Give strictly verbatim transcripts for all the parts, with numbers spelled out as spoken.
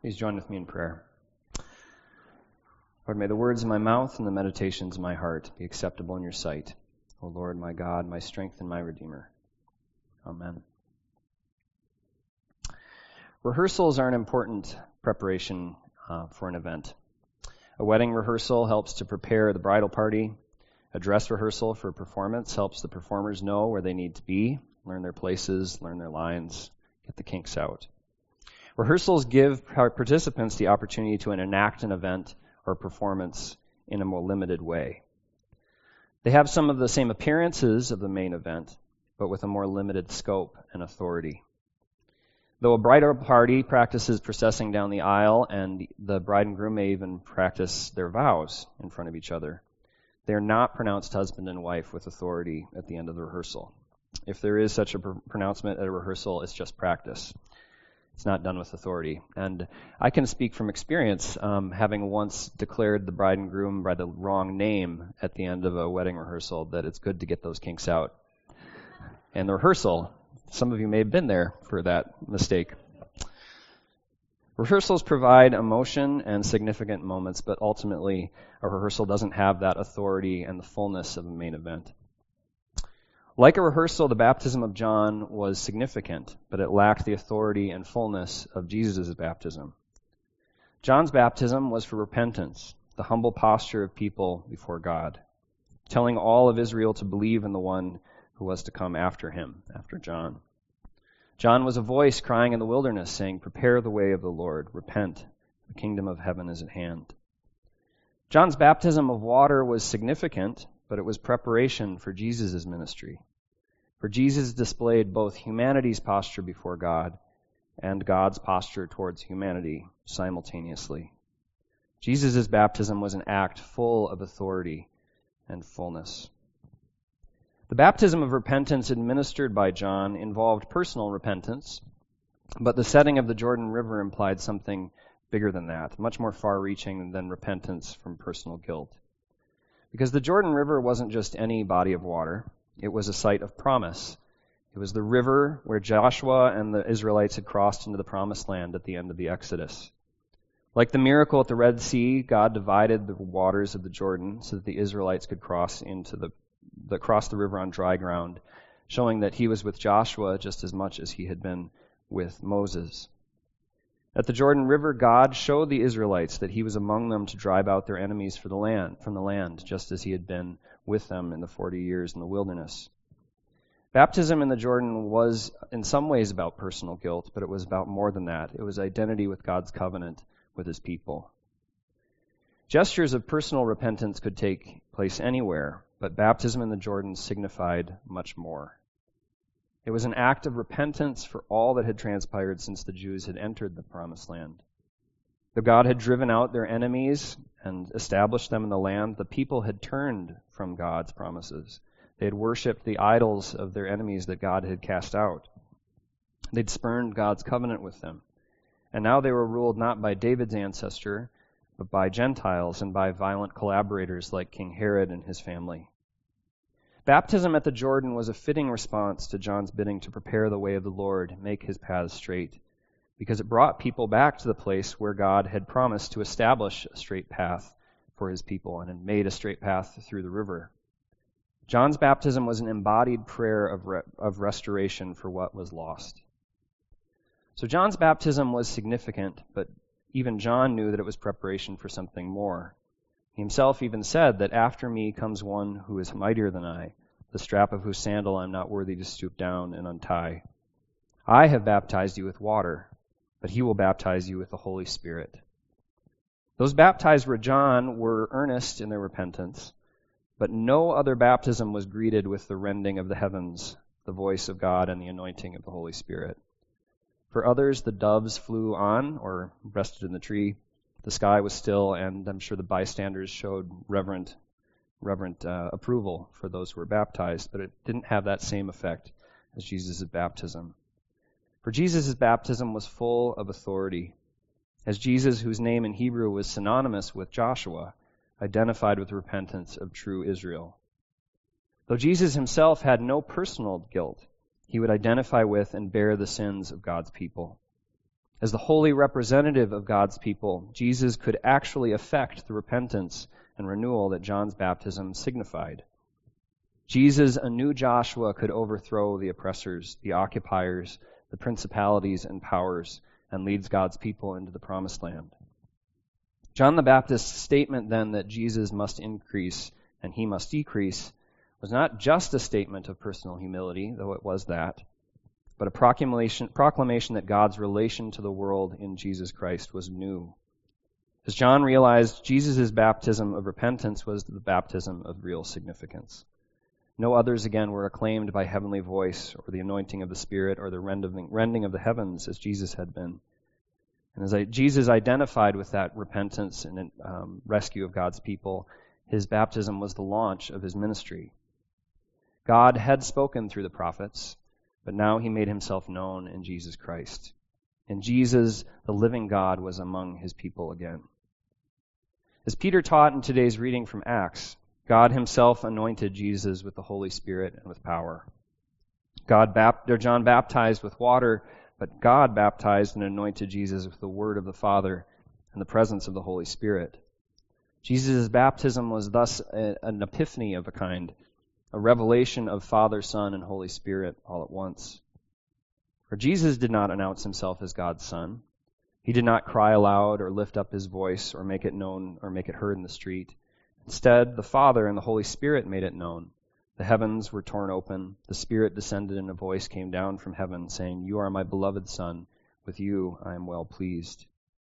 Please join with me in prayer. Lord, may the words of my mouth and the meditations of my heart be acceptable in your sight. O Lord, my God, my strength and my Redeemer. Amen. Rehearsals are an important preparation uh, for an event. A wedding rehearsal helps to prepare the bridal party. A dress rehearsal for performance helps the performers know where they need to be, learn their places, learn their lines, get the kinks out. Rehearsals give participants the opportunity to enact an event or performance in a more limited way. They have some of the same appearances of the main event, but with a more limited scope and authority. Though a bridal party practices processing down the aisle, and the bride and groom may even practice their vows in front of each other, they are not pronounced husband and wife with authority at the end of the rehearsal. If there is such a pr- pronouncement at a rehearsal, it's just practice. It's not done with authority. And I can speak from experience, um, having once declared the bride and groom by the wrong name at the end of a wedding rehearsal, that it's good to get those kinks out. And the rehearsal, some of you may have been there for that mistake. Rehearsals provide emotion and significant moments, but ultimately a rehearsal doesn't have that authority and the fullness of a main event. Like a rehearsal, the baptism of John was significant, but it lacked the authority and fullness of Jesus' baptism. John's baptism was for repentance, the humble posture of people before God, telling all of Israel to believe in the one who was to come after him, after John. John was a voice crying in the wilderness, saying, "Prepare the way of the Lord, repent, the kingdom of heaven is at hand." John's baptism of water was significant, but it was preparation for Jesus' ministry. For Jesus displayed both humanity's posture before God and God's posture towards humanity simultaneously. Jesus' baptism was an act full of authority and fullness. The baptism of repentance administered by John involved personal repentance, but the setting of the Jordan River implied something bigger than that, much more far-reaching than repentance from personal guilt. Because the Jordan River wasn't just any body of water. It was a site of promise. It was the river where Joshua and the Israelites had crossed into the promised land at the end of the Exodus. Like the miracle at the Red Sea, God divided the waters of the Jordan so that the Israelites could cross into the, the cross the river on dry ground, showing that he was with Joshua just as much as he had been with Moses. At the Jordan River, God showed the Israelites that he was among them to drive out their enemies for the land, from the land, just as he had been with them in the forty years in the wilderness. Baptism in the Jordan was in some ways about personal guilt, but it was about more than that. It was identity with God's covenant with his people. Gestures of personal repentance could take place anywhere, but baptism in the Jordan signified much more. It was an act of repentance for all that had transpired since the Jews had entered the Promised Land. Though God had driven out their enemies and established them in the land, the people had turned from God's promises. They had worshipped the idols of their enemies that God had cast out. They'd spurned God's covenant with them. And now they were ruled not by David's ancestor, but by Gentiles and by violent collaborators like King Herod and his family. Baptism at the Jordan was a fitting response to John's bidding to prepare the way of the Lord, make his paths straight, because it brought people back to the place where God had promised to establish a straight path for his people and had made a straight path through the river. John's baptism was an embodied prayer of, re- of restoration for what was lost. So John's baptism was significant, but even John knew that it was preparation for something more. He himself even said that after me comes one who is mightier than I, the strap of whose sandal I am not worthy to stoop down and untie. I have baptized you with water, but he will baptize you with the Holy Spirit. Those baptized by John were earnest in their repentance, but no other baptism was greeted with the rending of the heavens, the voice of God, and the anointing of the Holy Spirit. For others, the doves flew on or rested in the tree. The sky was still, and I'm sure the bystanders showed reverent, reverent uh, approval for those who were baptized, but it didn't have that same effect as Jesus' baptism. For Jesus' baptism was full of authority, as Jesus, whose name in Hebrew was synonymous with Joshua, identified with repentance of true Israel. Though Jesus himself had no personal guilt, he would identify with and bear the sins of God's people. As the holy representative of God's people, Jesus could actually effect the repentance and renewal that John's baptism signified. Jesus, a new Joshua, could overthrow the oppressors, the occupiers, the principalities and powers, and leads God's people into the promised land. John the Baptist's statement then that Jesus must increase and he must decrease was not just a statement of personal humility, though it was that, but a proclamation, proclamation that God's relation to the world in Jesus Christ was new. As John realized, Jesus' baptism of repentance was the baptism of real significance. No others, again, were acclaimed by heavenly voice or the anointing of the Spirit or the rending of the heavens as Jesus had been. And as I, Jesus identified with that repentance and um, rescue of God's people, his baptism was the launch of his ministry. God had spoken through the prophets, but now he made himself known in Jesus Christ. And Jesus, the living God, was among his people again. As Peter taught in today's reading from Acts, God himself anointed Jesus with the Holy Spirit and with power. God, or John baptized with water, but God baptized and anointed Jesus with the word of the Father and the presence of the Holy Spirit. Jesus' baptism was thus a, an epiphany of a kind, a revelation of Father, Son, and Holy Spirit all at once. For Jesus did not announce himself as God's Son. He did not cry aloud or lift up his voice or make it known or make it heard in the street. Instead, the Father and the Holy Spirit made it known. The heavens were torn open. The Spirit descended and a voice came down from heaven saying, "You are my beloved Son. With you I am well pleased."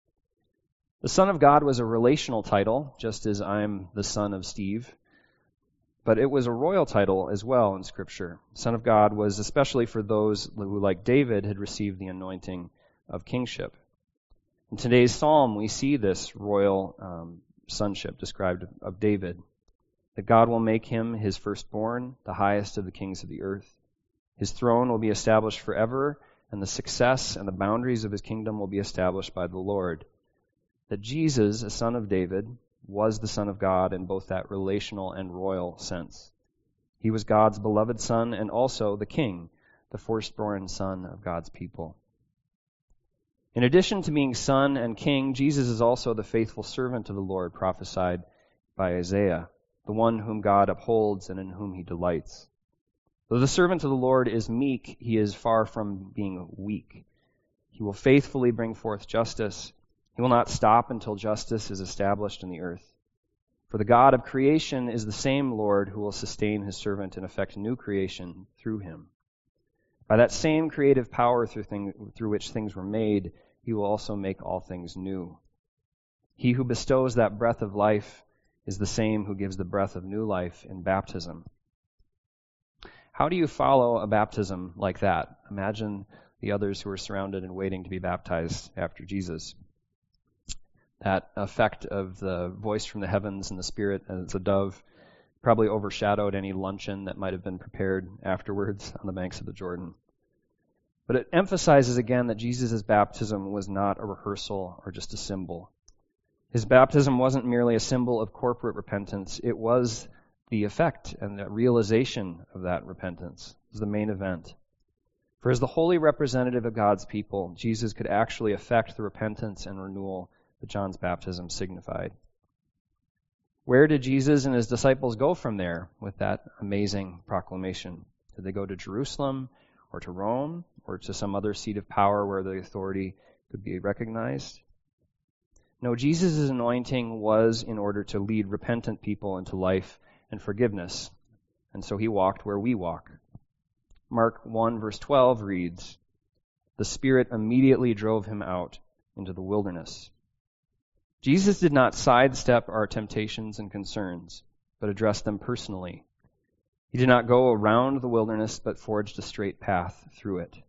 The Son of God was a relational title, just as I am the son of Steve. But it was a royal title as well in Scripture. Son of God was especially for those who, like David, had received the anointing of kingship. In today's psalm, we see this royal um, sonship described of David, that God will make him his firstborn, the highest of the kings of the earth. His throne will be established forever, and the success and the boundaries of his kingdom will be established by the Lord. That Jesus, a son of David, was the Son of God in both that relational and royal sense. He was God's beloved Son and also the King, the firstborn Son of God's people. In addition to being Son and King, Jesus is also the faithful servant of the Lord prophesied by Isaiah, the one whom God upholds and in whom he delights. Though the servant of the Lord is meek, he is far from being weak. He will faithfully bring forth justice. He will not stop until justice is established in the earth. For the God of creation is the same Lord who will sustain his servant and effect new creation through him. By that same creative power through, thing, through which things were made, he will also make all things new. He who bestows that breath of life is the same who gives the breath of new life in baptism. How do you follow a baptism like that? Imagine the others who are surrounded and waiting to be baptized after Jesus. That effect of the voice from the heavens and the Spirit as a dove probably overshadowed any luncheon that might have been prepared afterwards on the banks of the Jordan. But it emphasizes again that Jesus' baptism was not a rehearsal or just a symbol. His baptism wasn't merely a symbol of corporate repentance. It was the effect and the realization of that repentance. It was the main event. For as the holy representative of God's people, Jesus could actually effect the repentance and renewal that John's baptism signified. Where did Jesus and his disciples go from there with that amazing proclamation? Did they go to Jerusalem or to Rome or to some other seat of power where the authority could be recognized? No, Jesus' anointing was in order to lead repentant people into life and forgiveness, and so he walked where we walk. Mark one verse twelve reads, "The Spirit immediately drove him out into the wilderness." Jesus did not sidestep our temptations and concerns, but addressed them personally. He did not go around the wilderness, but forged a straight path through it.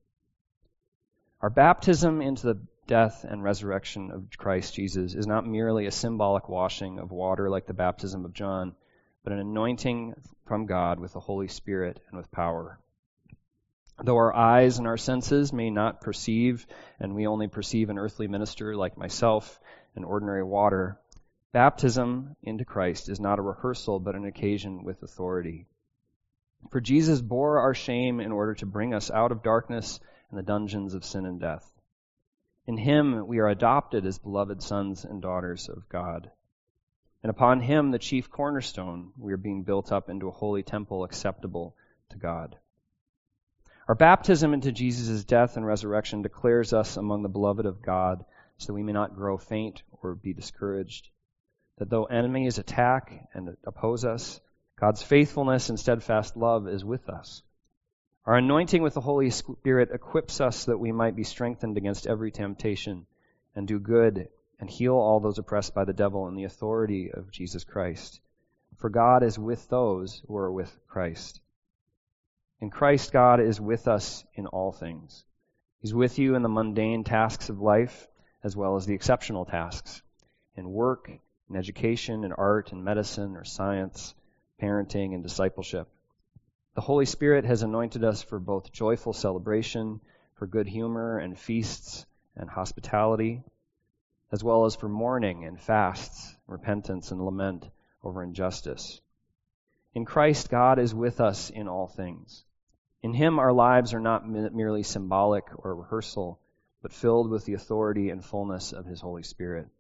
Our baptism into the death and resurrection of Christ Jesus is not merely a symbolic washing of water like the baptism of John, but an anointing from God with the Holy Spirit and with power. Though our eyes and our senses may not perceive, and we only perceive an earthly minister like myself in ordinary water, baptism into Christ is not a rehearsal, but an occasion with authority. For Jesus bore our shame in order to bring us out of darkness and the dungeons of sin and death. In him we are adopted as beloved sons and daughters of God. And upon him, the chief cornerstone, we are being built up into a holy temple acceptable to God. Our baptism into Jesus' death and resurrection declares us among the beloved of God, so that we may not grow faint or be discouraged. That though enemies attack and oppose us, God's faithfulness and steadfast love is with us. Our anointing with the Holy Spirit equips us so that we might be strengthened against every temptation and do good and heal all those oppressed by the devil in the authority of Jesus Christ. For God is with those who are with Christ. In Christ, God is with us in all things. He's with you in the mundane tasks of life as well as the exceptional tasks in work, in education, in art, in medicine or science, parenting, and discipleship. The Holy Spirit has anointed us for both joyful celebration, for good humor and feasts and hospitality, as well as for mourning and fasts, repentance and lament over injustice. In Christ, God is with us in all things. In him, our lives are not merely symbolic or rehearsal, but filled with the authority and fullness of his Holy Spirit.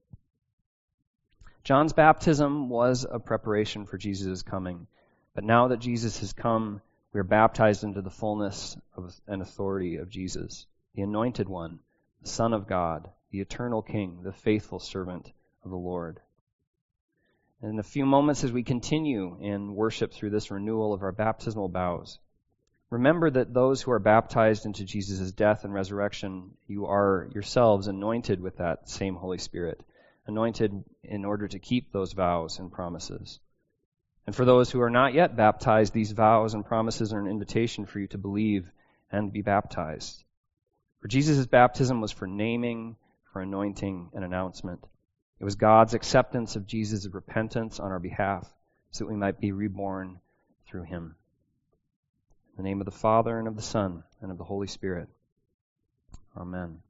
John's baptism was a preparation for Jesus' coming, but now that Jesus has come, we are baptized into the fullness of and authority of Jesus, the Anointed One, the Son of God, the eternal King, the faithful servant of the Lord. And in a few moments, as we continue in worship through this renewal of our baptismal vows, remember that those who are baptized into Jesus' death and resurrection, you are yourselves anointed with that same Holy Spirit, anointed in order to keep those vows and promises. And for those who are not yet baptized, these vows and promises are an invitation for you to believe and be baptized. For Jesus' baptism was for naming, for anointing, and announcement. It was God's acceptance of Jesus' repentance on our behalf so that we might be reborn through him. In the name of the Father, and of the Son, and of the Holy Spirit. Amen.